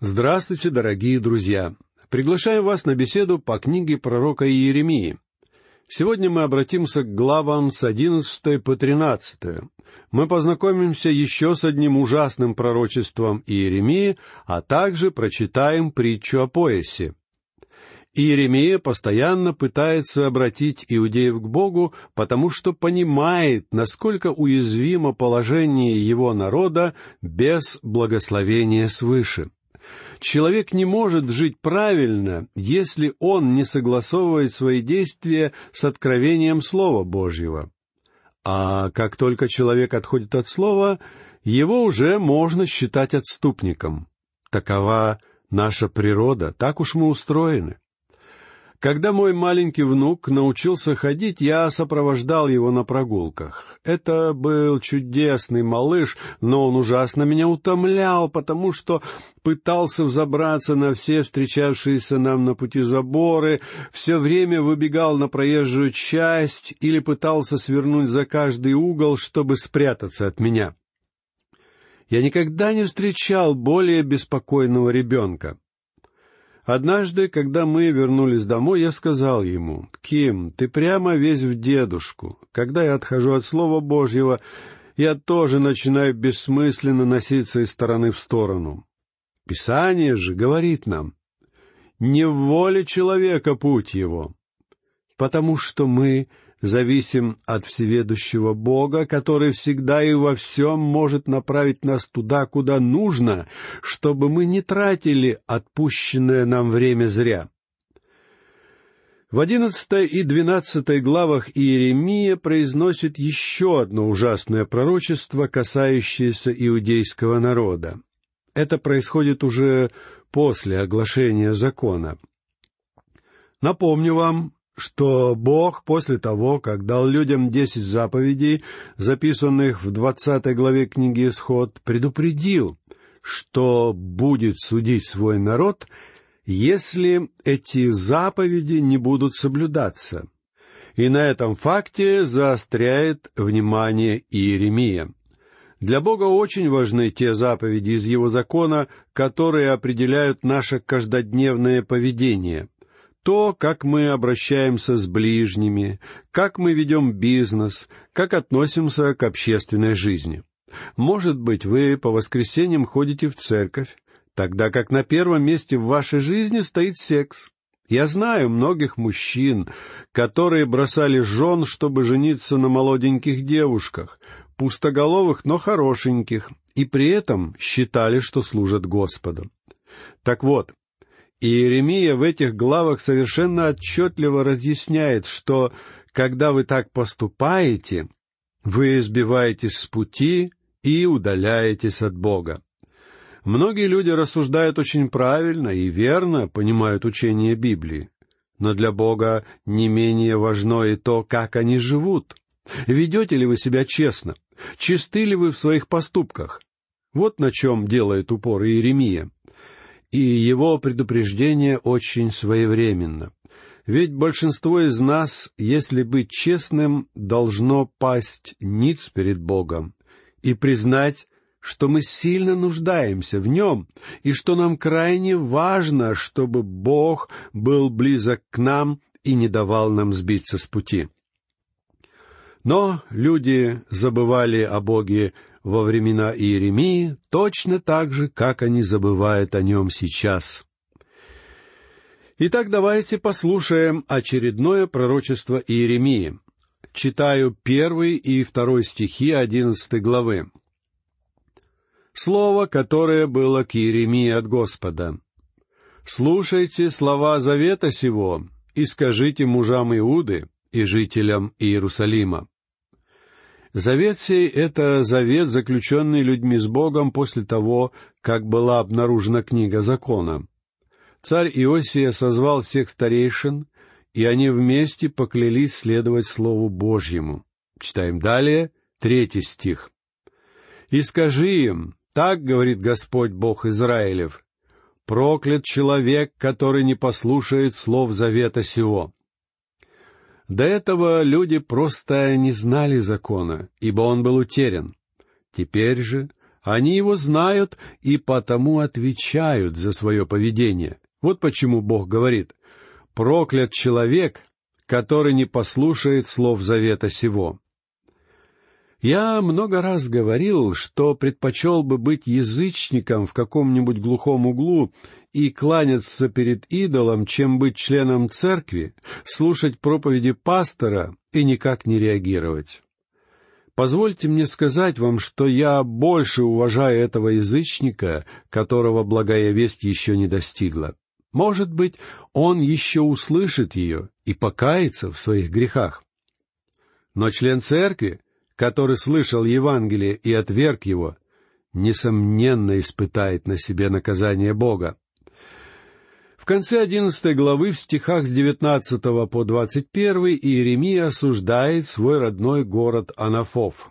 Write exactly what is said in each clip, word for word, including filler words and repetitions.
Здравствуйте, дорогие друзья! Приглашаем вас на беседу по книге пророка Иеремии. Сегодня мы обратимся к главам с одиннадцатой по тринадцатую. Мы познакомимся еще с одним ужасным пророчеством Иеремии, а также прочитаем притчу о поясе. Иеремия постоянно пытается обратить иудеев к Богу, потому что понимает, насколько уязвимо положение его народа без благословения свыше. Человек не может жить правильно, если он не согласовывает свои действия с откровением Слова Божьего. А как только человек отходит от Слова, его уже можно считать отступником. Такова наша природа, так уж мы устроены. Когда мой маленький внук научился ходить, я сопровождал его на прогулках. Это был чудесный малыш, но он ужасно меня утомлял, потому что пытался взобраться на все встречавшиеся нам на пути заборы, все время выбегал на проезжую часть или пытался свернуть за каждый угол, чтобы спрятаться от меня. Я никогда не встречал более беспокойного ребенка. Однажды, когда мы вернулись домой, я сказал ему: «Ким, ты прямо весь в дедушку. Когда я отхожу от Слова Божьего, я тоже начинаю бессмысленно носиться из стороны в сторону. Писание же говорит нам: не в воле человека путь его, потому что мы зависим от всеведущего Бога, который всегда и во всем может направить нас туда, куда нужно, чтобы мы не тратили отпущенное нам время зря». В одиннадцатой и двенадцатой главах Иеремия произносит еще одно ужасное пророчество, касающееся иудейского народа. Это происходит уже после оглашения закона. Напомню вам, что Бог после того, как дал людям десять заповедей, записанных в двадцатой главе книги Исход, предупредил, что будет судить свой народ, если эти заповеди не будут соблюдаться. И на этом факте заостряет внимание Иеремия. Для Бога очень важны те заповеди из Его закона, которые определяют наше каждодневное поведение. То, как мы обращаемся с ближними, как мы ведем бизнес, как относимся к общественной жизни. Может быть, вы по воскресеньям ходите в церковь, тогда как на первом месте в вашей жизни стоит секс. Я знаю многих мужчин, которые бросали жен, чтобы жениться на молоденьких девушках, пустоголовых, но хорошеньких, и при этом считали, что служат Господу. Так вот, Иеремия в этих главах совершенно отчетливо разъясняет, что, когда вы так поступаете, вы сбиваетесь с пути и удаляетесь от Бога. Многие люди рассуждают очень правильно и верно понимают учение Библии, но для Бога не менее важно и то, как они живут. Ведете ли вы себя честно? Чисты ли вы в своих поступках? Вот на чем делает упор Иеремия. И его предупреждение очень своевременно. Ведь большинство из нас, если быть честным, должно пасть ниц перед Богом и признать, что мы сильно нуждаемся в Нем, и что нам крайне важно, чтобы Бог был близок к нам и не давал нам сбиться с пути. Но люди забывали о Боге во времена Иеремии точно так же, как они забывают о Нем сейчас. Итак, давайте послушаем очередное пророчество Иеремии. Читаю первый и второй стихи одиннадцатой главы. «Слово, которое было к Иеремии от Господа. Слушайте слова завета сего и скажите мужам Иуды и жителям Иерусалима». Завет сей — это завет, заключенный людьми с Богом после того, как была обнаружена книга закона. Царь Иосия созвал всех старейшин, и они вместе поклялись следовать Слову Божьему. Читаем далее, третий стих. «И скажи им, так говорит Господь Бог Израилев, проклят человек, который не послушает слов завета сего». До этого люди просто не знали закона, ибо он был утерян. Теперь же Они его знают и потому отвечают за свое поведение. Вот почему Бог говорит: «Проклят человек, который не послушает слов завета сего». Я много раз говорил, что предпочел бы быть язычником в каком-нибудь глухом углу и кланяться перед идолом, чем быть членом церкви, слушать проповеди пастора и никак не реагировать. Позвольте мне сказать вам, что я больше уважаю этого язычника, которого благая весть еще не достигла. Может быть, он еще услышит ее и покается в своих грехах. Но член церкви, который слышал Евангелие и отверг его, несомненно испытает на себе наказание Бога. В конце одиннадцатой главы, в стихах с девятнадцатого по двадцать первый, Иеремия осуждает свой родной город Анафов.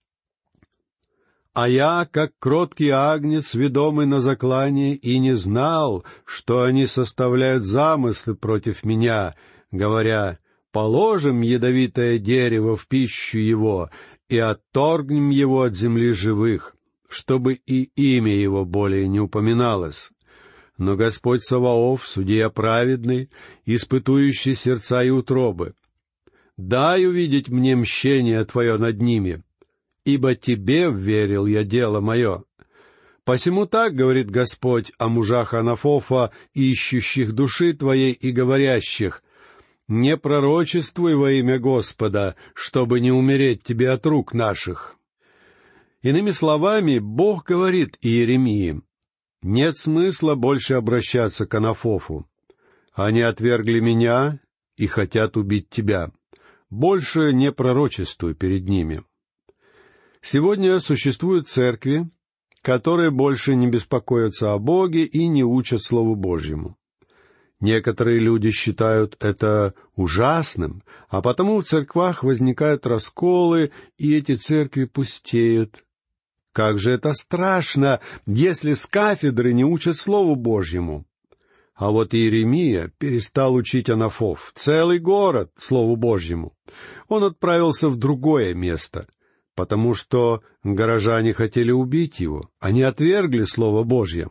«А я, как кроткий агнец, ведомый на заклание, и не знал, что они составляют замыслы против меня, говоря: положим ядовитое дерево в пищу его и отторгнем его от земли живых, чтобы и имя его более не упоминалось. Но Господь Саваоф, судья праведный, испытующий сердца и утробы, дай увидеть мне мщение Твое над ними, ибо Тебе вверил я дело мое. Посему так говорит Господь о мужах Анафофа, ищущих души Твоей и говорящих: не пророчествуй во имя Господа, чтобы не умереть тебе от рук наших». Иными словами, Бог говорит Иеремии: нет смысла больше обращаться к Анафофу. Они отвергли меня и хотят убить тебя. Больше не пророчествуй перед ними. Сегодня существуют церкви, которые больше не беспокоятся о Боге и не учат Слову Божьему. Некоторые люди считают это ужасным, а потому в церквах возникают расколы, и эти церкви пустеют. Как же это страшно, если с кафедры не учат Слову Божьему! А вот Иеремия перестал учить Анафов, целый город, Слову Божьему. Он отправился в другое место, потому что горожане хотели убить его, они отвергли Слово Божье.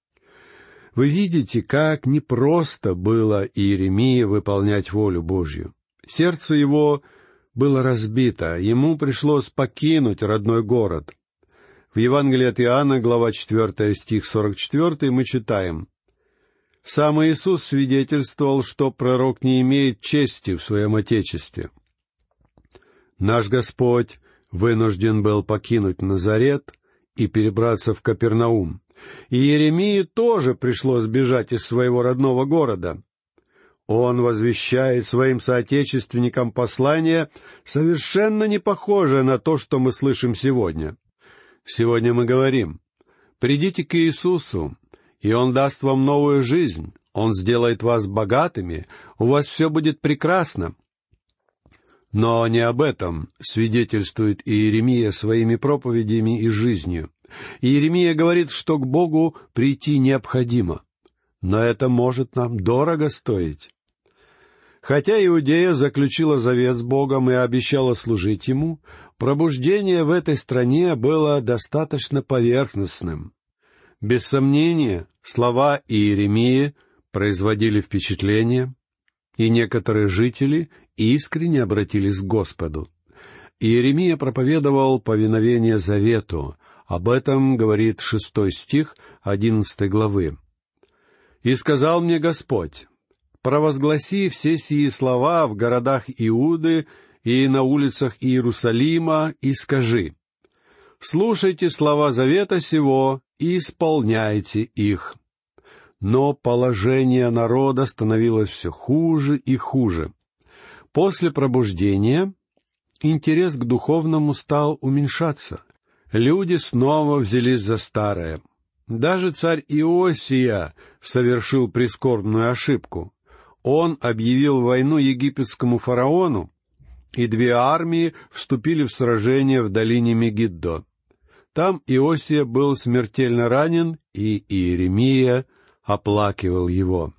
Вы видите, как непросто было Иеремии выполнять волю Божью. Сердце его было разбито, ему пришлось покинуть родной город. В Евангелии от Иоанна, глава четвертая, стих сорок четвертый, мы читаем: «Сам Иисус свидетельствовал, что пророк не имеет чести в своем Отечестве». Наш Господь вынужден был покинуть Назарет и перебраться в Капернаум. И Иеремии тоже пришлось бежать из своего родного города. Он возвещает своим соотечественникам послание, совершенно не похожее на то, что мы слышим сегодня. Сегодня мы говорим: «Придите к Иисусу, и Он даст вам новую жизнь, Он сделает вас богатыми, у вас все будет прекрасно». Но не об этом свидетельствует Иеремия своими проповедями и жизнью. Иеремия говорит, что к Богу прийти необходимо, но это может нам дорого стоить. Хотя Иудея заключила завет с Богом и обещала служить Ему, пробуждение в этой стране было достаточно поверхностным. Без сомнения, слова Иеремии производили впечатление, и некоторые жители искренне обратились к Господу. Иеремия проповедовал повиновение завету. Об этом говорит шестой стих одиннадцатой главы. «И сказал мне Господь: провозгласи все сии слова в городах Иуды и на улицах Иерусалима, и скажи: слушайте слова завета сего и исполняйте их». Но положение народа становилось все хуже и хуже. После пробуждения интерес к духовному стал уменьшаться. Люди снова взялись за старое. Даже царь Иосия совершил прискорбную ошибку. Он объявил войну египетскому фараону, и две армии вступили в сражение в долине Мегиддо. Там Иосия был смертельно ранен, и Иеремия оплакивал его.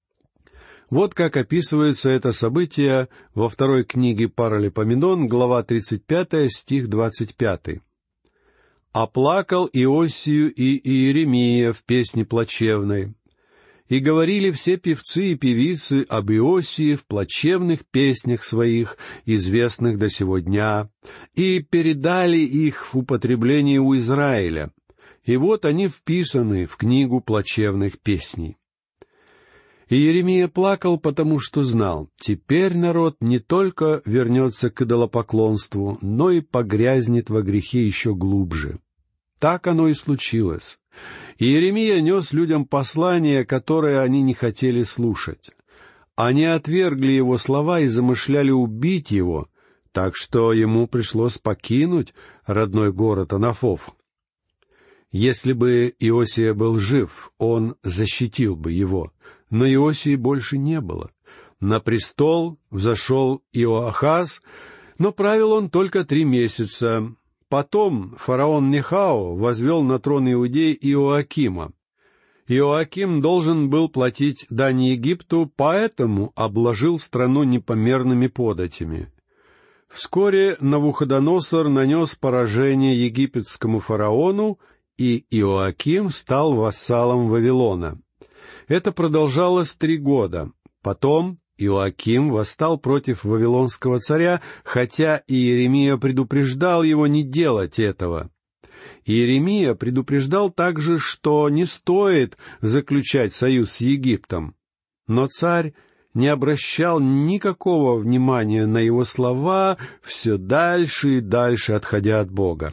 Вот как описывается это событие во второй книге Паралипоменон, глава тридцать пятая, стих двадцать пятый. оплакал Иосию и Иеремия в песне плачевной. И говорили все певцы и певицы об Иосии в плачевных песнях своих, известных до сего дня, и передали их в употребление у Израиля. И вот они вписаны в книгу плачевных песней. И Иеремия плакал, потому что знал, теперь народ не только вернется к идолопоклонству, но и погрязнет во грехе еще глубже. Так оно и случилось. Иеремия нес людям послание, которое они не хотели слушать. Они отвергли его слова и замышляли убить его, так что ему пришлось покинуть родной город Анафов. Если бы Иосия был жив, он защитил бы его, но Иосии больше не было. На престол взошел Иоахаз, но правил он только три месяца. Потом фараон Нехао возвел на трон Иудеи Иоакима. Иоаким должен был платить дань Египту, поэтому обложил страну непомерными податями. Вскоре Навуходоносор нанес поражение египетскому фараону, и Иоаким стал вассалом Вавилона. Это продолжалось три года. Потом Иоаким восстал против вавилонского царя, хотя Иеремия предупреждал его не делать этого. Иеремия предупреждал также, что не стоит заключать союз с Египтом. Но царь не обращал никакого внимания на его слова, все дальше и дальше отходя от Бога.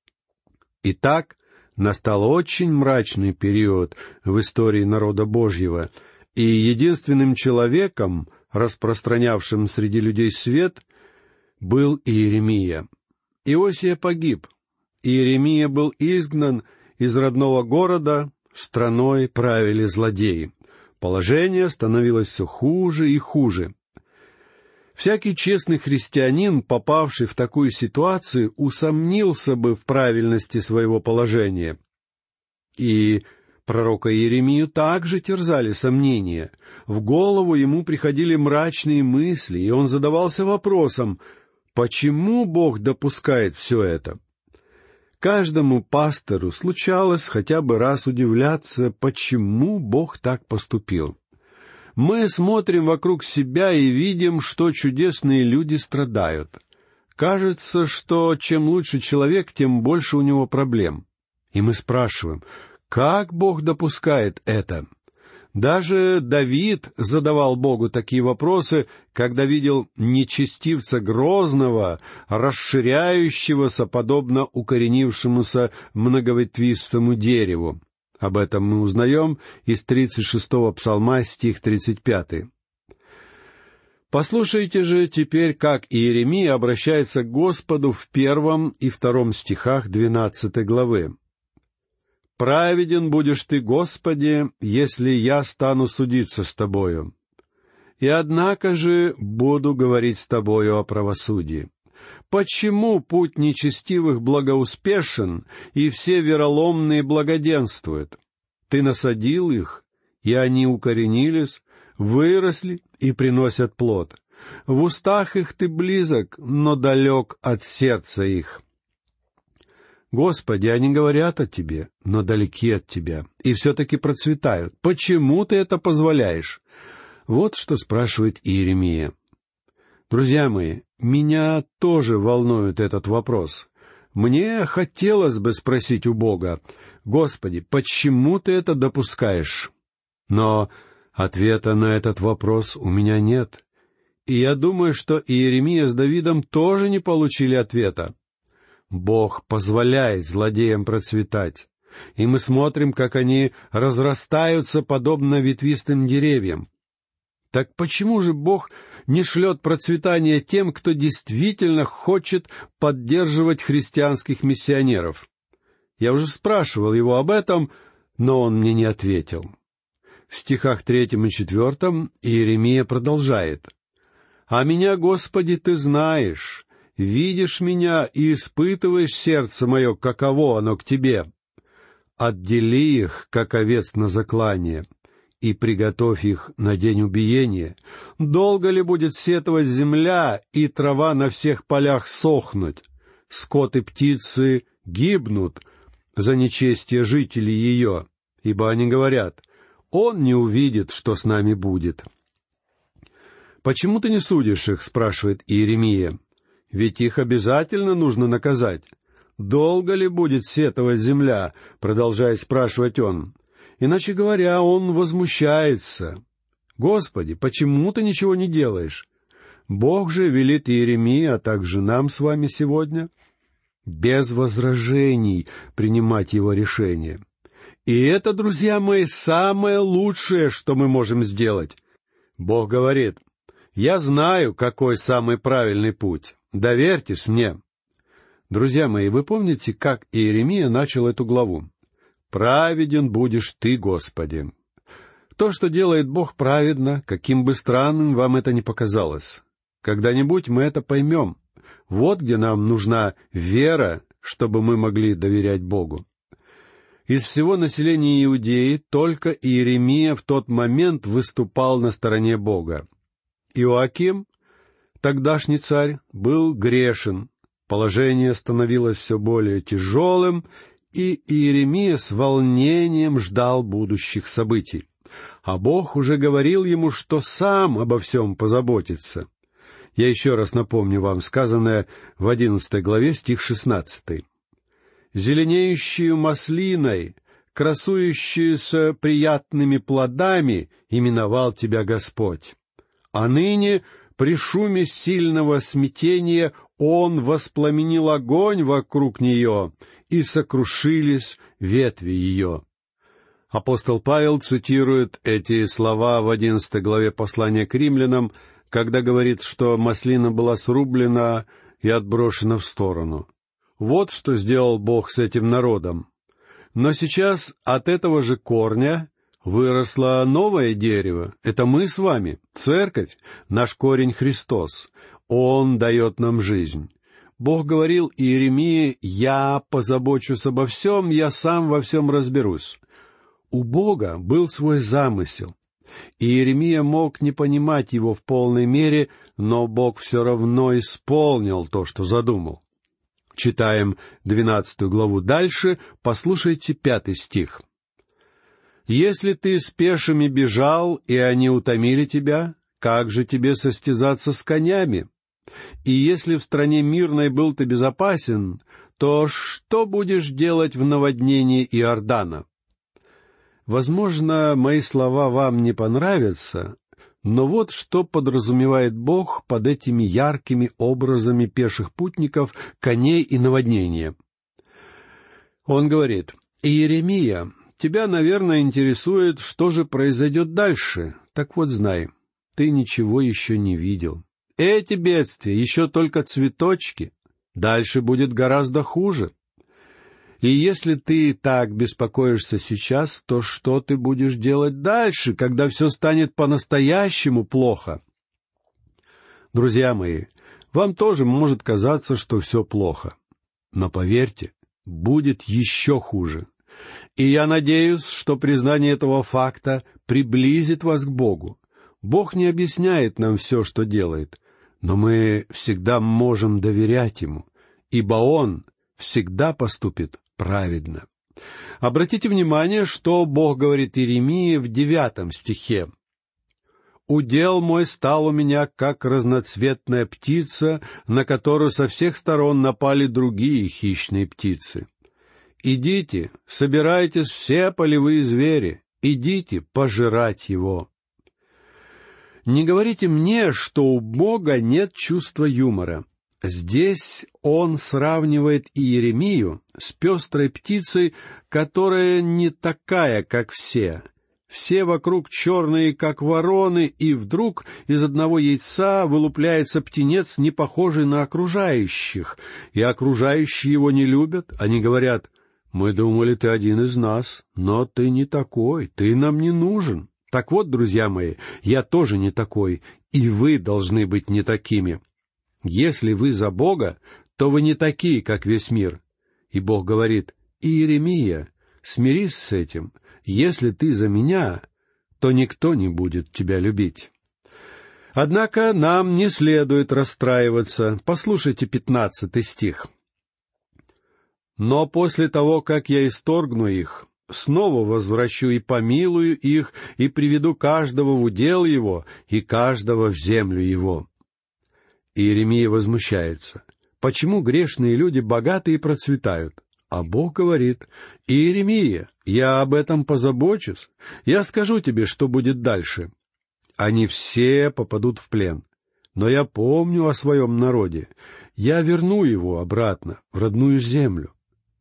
Итак, настал очень мрачный период в истории народа Божьего, и единственным человеком, распространявшим среди людей свет, был Иеремия. Иосия погиб. Иеремия был изгнан из родного города, страной правили злодеи. Положение становилось все хуже и хуже. Всякий честный христианин, попавший в такую ситуацию, усомнился бы в правильности своего положения. И пророка Иеремию также терзали сомнения. В голову ему приходили мрачные мысли, и он задавался вопросом, почему Бог допускает все это? Каждому пастору случалось хотя бы раз удивляться, почему Бог так поступил. Мы смотрим вокруг себя и видим, что чудесные люди страдают. Кажется, что чем лучше человек, тем больше у него проблем. И мы спрашиваем, как Бог допускает это? Даже Давид задавал Богу такие вопросы, когда видел нечестивца грозного, расширяющегося, подобно укоренившемуся многоветвистому дереву. Об этом мы узнаем из тридцать шестого псалма, стих тридцать пятый. Послушайте же теперь, как Иеремия обращается к Господу в первом и втором стихах двенадцатой главы. «Праведен будешь ты, Господи, если я стану судиться с тобою. И однако же буду говорить с тобою о правосудии. Почему путь нечестивых благоуспешен, и все вероломные благоденствуют? Ты насадил их, и они укоренились, выросли и приносят плод. В устах их ты близок, но далек от сердца их. Господи, они говорят о Тебе, но далеки от Тебя, и все-таки процветают. Почему Ты это позволяешь?» Вот что спрашивает Иеремия. Друзья мои, меня тоже волнует этот вопрос. Мне хотелось бы спросить у Бога, «Господи, почему Ты это допускаешь?» Но ответа на этот вопрос у меня нет. И я думаю, что Иеремия с Давидом тоже не получили ответа. Бог позволяет злодеям процветать, и мы смотрим, как они разрастаются, подобно ветвистым деревьям. Так почему же Бог не шлет процветание тем, кто действительно хочет поддерживать христианских миссионеров? Я уже спрашивал его об этом, но он мне не ответил. В стихах третьем и четвертом Иеремия продолжает. «А меня, Господи, Ты знаешь, видишь меня и испытываешь сердце мое, каково оно к Тебе. Отдели их, как овец на заклание, и приготовь их на день убиения. Долго ли будет сетовать земля, и трава на всех полях сохнуть? Скот и птицы гибнут за нечестие жителей ее, ибо они говорят: «Он не увидит, что с нами будет». «Почему ты не судишь их?» — спрашивает Иеремия. «Ведь их обязательно нужно наказать. Долго ли будет сетовать земля?» — продолжает спрашивать он. Иначе говоря, он возмущается. «Господи, почему ты ничего не делаешь?» Бог же велит Иеремии, а также нам с вами сегодня, без возражений принимать его решение. И это, друзья мои, самое лучшее, что мы можем сделать. Бог говорит: «Я знаю, какой самый правильный путь. Доверьтесь мне». Друзья мои, вы помните, как Иеремия начал эту главу? «Праведен будешь ты, Господи». То, что делает Бог, праведно, каким бы странным вам это ни показалось. Когда-нибудь мы это поймем. Вот где нам нужна вера, чтобы мы могли доверять Богу. Из всего населения Иудеи только Иеремия в тот момент выступал на стороне Бога. Иоаким, тогдашний царь, был грешен, положение становилось все более тяжелым, и Иеремия с волнением ждал будущих событий. А Бог уже говорил ему, что сам обо всем позаботится. Я еще раз напомню вам сказанное в одиннадцатой главе, стих шестнадцатый. «Зеленеющую маслиной, красующуюся приятными плодами, именовал тебя Господь. А ныне при шуме сильного смятения Он воспламенил огонь вокруг нее, и сокрушились ветви ее». Апостол Павел цитирует эти слова в одиннадцатой главе послания к римлянам, когда говорит, что маслина была срублена и отброшена в сторону. Вот что сделал Бог с этим народом. Но сейчас от этого же корня выросло новое дерево. Это мы с вами, церковь, наш корень Христос. Он дает нам жизнь. Бог говорил Иеремии: «Я позабочусь обо всем, я сам во всем разберусь». У Бога был свой замысел. И Иеремия мог не понимать его в полной мере, но Бог все равно исполнил то, что задумал. Читаем двенадцатую главу дальше, послушайте пятый стих. «Если ты с пешими бежал, и они утомили тебя, как же тебе состязаться с конями? И если в стране мирной был ты безопасен, то что будешь делать в наводнении Иордана?» Возможно, мои слова вам не понравятся, но вот что подразумевает Бог под этими яркими образами пеших путников, коней и наводнения. Он говорит: «Иеремия, тебя, наверное, интересует, что же произойдет дальше. Так вот, знай, ты ничего еще не видел. Эти бедствия еще только цветочки. Дальше будет гораздо хуже. И если ты так беспокоишься сейчас, то что ты будешь делать дальше, когда все станет по-настоящему плохо?» Друзья мои, вам тоже может казаться, что все плохо. Но поверьте, будет еще хуже. И я надеюсь, что признание этого факта приблизит вас к Богу. Бог не объясняет нам все, что делает, но мы всегда можем доверять Ему, ибо Он всегда поступит праведно. Обратите внимание, что Бог говорит Иеремии в девятом стихе. «Удел мой стал у меня, как разноцветная птица, на которую со всех сторон напали другие хищные птицы. Идите, собирайтесь все полевые звери, идите пожирать его». Не говорите мне, что у Бога нет чувства юмора. Здесь он сравнивает Иеремию с пестрой птицей, которая не такая, как все. Все вокруг черные, как вороны, и вдруг из одного яйца вылупляется птенец, не похожий на окружающих. И окружающие его не любят. Они говорят: «Мы думали, ты один из нас, но ты не такой, ты нам не нужен». Так вот, друзья мои, я тоже не такой, и вы должны быть не такими. Если вы за Бога, то вы не такие, как весь мир. И Бог говорит: «Иеремия, смирись с этим. Если ты за меня, то никто не будет тебя любить». Однако нам не следует расстраиваться. Послушайте пятнадцатый стих. Но после того, как я исторгну их, снова возвращу и помилую их, и приведу каждого в удел его, и каждого в землю его». Иеремия возмущается. Почему грешные люди богаты и процветают? А Бог говорит: «Иеремия, я об этом позабочусь. Я скажу тебе, что будет дальше. Они все попадут в плен. Но я помню о своем народе. Я верну его обратно в родную землю».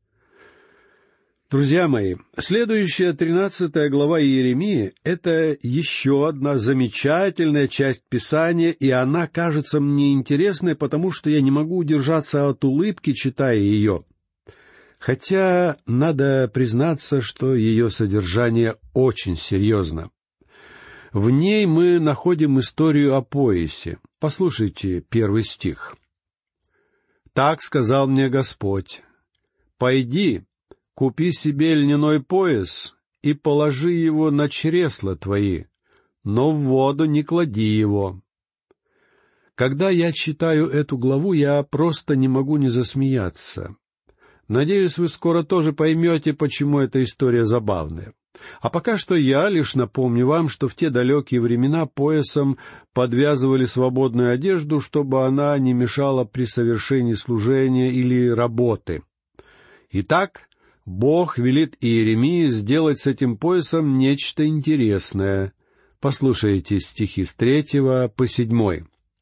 Друзья мои, следующая тринадцатая глава Иеремии — это еще одна замечательная часть Писания, и она кажется мне интересной, потому что я не могу удержаться от улыбки, читая ее. Хотя надо признаться, что ее содержание очень серьезно. В ней мы находим историю о поясе. Послушайте первый стих. «Так сказал мне Господь: пойди, купи себе льняной пояс и положи его на чресла твои, но в воду не клади его». Когда я читаю эту главу, я просто не могу не засмеяться. Надеюсь, вы скоро тоже поймете, почему эта история забавная. А пока что я лишь напомню вам, что в те далекие времена поясом подвязывали свободную одежду, чтобы она не мешала при совершении служения или работы. Итак, Бог велит Иеремии сделать с этим поясом нечто интересное. Послушайте стихи с третьего по седьмой.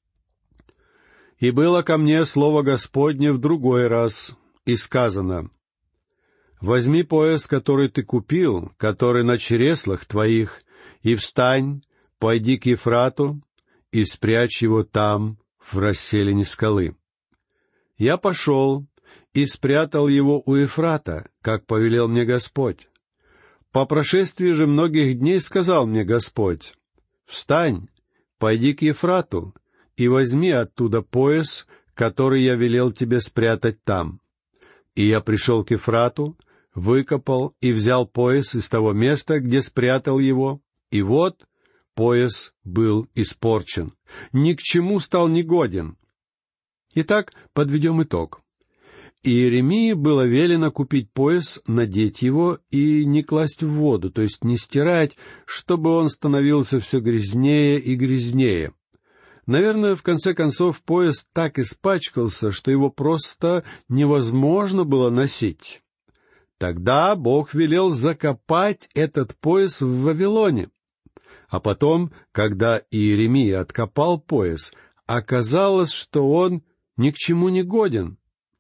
«И было ко мне слово Господне в другой раз, и сказано: возьми пояс, который ты купил, который на чреслах твоих, и встань, пойди к Ефрату, и спрячь его там, в расселине скалы. Я пошел и спрятал его у Ефрата, как повелел мне Господь. По прошествии же многих дней сказал мне Господь: встань, пойди к Ефрату, и возьми оттуда пояс, который я велел тебе спрятать там. И я пришел к Ефрату, выкопал и взял пояс из того места, где спрятал его, и вот пояс был испорчен, ни к чему стал негоден». Итак, подведем итог. Иеремии было велено купить пояс, надеть его и не класть в воду, то есть не стирать, чтобы он становился все грязнее и грязнее. Наверное, в конце концов, пояс так испачкался, что его просто невозможно было носить. Тогда Бог велел закопать этот пояс в Вавилоне. А потом, когда Иеремия откопал пояс, оказалось, что он ни к чему не годен.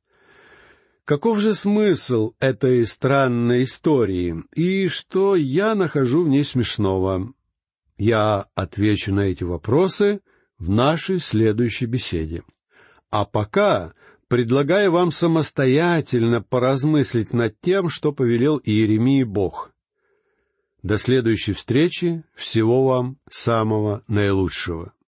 Каков же смысл этой странной истории, и что я нахожу в ней смешного? Я отвечу на эти вопросы в нашей следующей беседе. А пока предлагаю вам самостоятельно поразмыслить над тем, что повелел Иеремии Бог. До следующей встречи. Всего вам самого наилучшего.